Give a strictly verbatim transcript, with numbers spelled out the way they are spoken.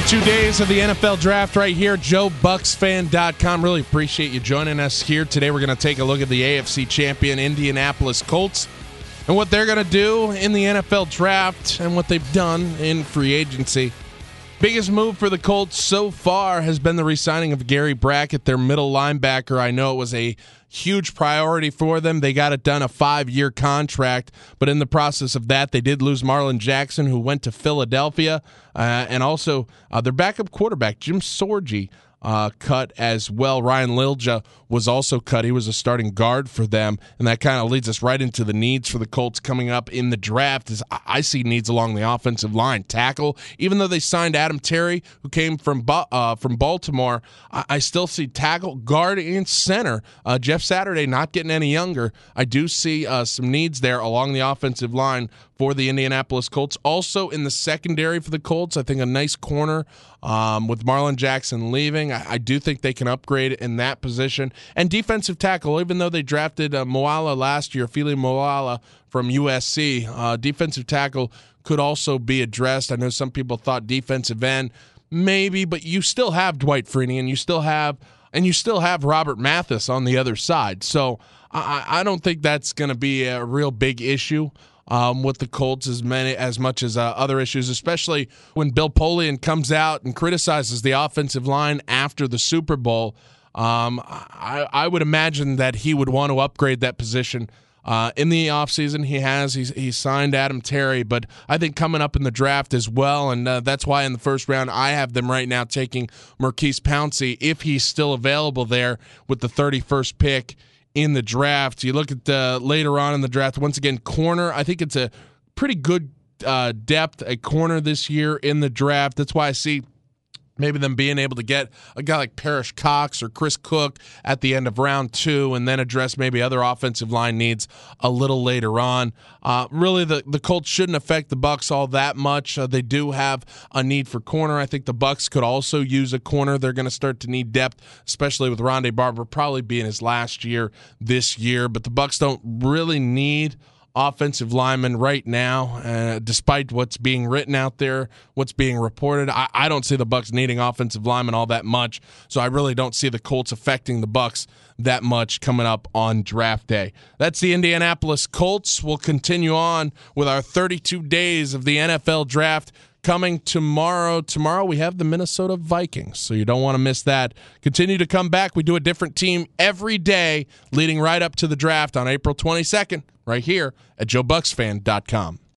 thirty-two days of the N F L Draft right here, Joe Bucks Fan dot com. Really appreciate you joining us here. Today we're going to take a look at the A F C champion Indianapolis Colts and what they're going to do in the N F L Draft and what they've done in free agency. Biggest move for the Colts so far has been the re-signing of Gary Brackett, their middle linebacker. I know it was a huge priority for them. They got it done, a five-year contract, but in the process of that, they did lose Marlon Jackson, who went to Philadelphia, uh, and also uh, their backup quarterback, Jim Sorgi, uh, cut as well. Ryan Lilja was also cut. He was a starting guard for them, and that kind of leads us right into the needs for the Colts coming up in the draft. Is I see needs along the offensive line. Tackle, even though they signed Adam Terry, who came from uh, from Baltimore, I, I still see tackle, guard, and center. Uh, Jeff Saturday not getting any younger. I do see uh, some needs there along the offensive line for the Indianapolis Colts. Also in the secondary for the Colts, I think a nice corner um, with Marlon Jackson leaving. I, I do think they can upgrade in that position. And defensive tackle, even though they drafted uh, Moala last year, Fili Moala from U S C, uh, defensive tackle could also be addressed. I know some people thought defensive end, maybe, but you still have Dwight Freeney, and you still have and you still have Robert Mathis on the other side. So I, I don't think that's going to be a real big issue Um, with the Colts as many as much as uh, other issues, especially when Bill Polian comes out and criticizes the offensive line after the Super Bowl. Um, I, I would imagine that he would want to upgrade that position uh, in the offseason. He has. He's, he's signed Adam Terry, but I think coming up in the draft as well, and uh, that's why in the first round I have them right now taking Maurkice Pouncey if he's still available there with the thirty-first pick in the draft. You look at the later on in the draft, once again, corner. I think it's a pretty good uh, depth, a corner this year in the draft. That's why I see maybe them being able to get a guy like Parrish Cox or Chris Cook at the end of round two and then address maybe other offensive line needs a little later on. Uh, really, the, the Colts shouldn't affect the Bucs all that much. Uh, they do have a need for corner. I think the Bucs could also use a corner. They're going to start to need depth, especially with Rondé Barber probably being his last year this year. But the Bucs don't really need offensive linemen right now, uh, despite what's being written out there, what's being reported. I, I don't see the Bucs needing offensive linemen all that much, so I really don't see the Colts affecting the Bucs that much coming up on draft day. That's the Indianapolis Colts. We'll continue on with our thirty-two days of the N F L Draft coming tomorrow. Tomorrow we have the Minnesota Vikings, so you don't want to miss that. Continue to come back. We do a different team every day leading right up to the draft on April twenty-second right here at Joe Bucks Fan dot com.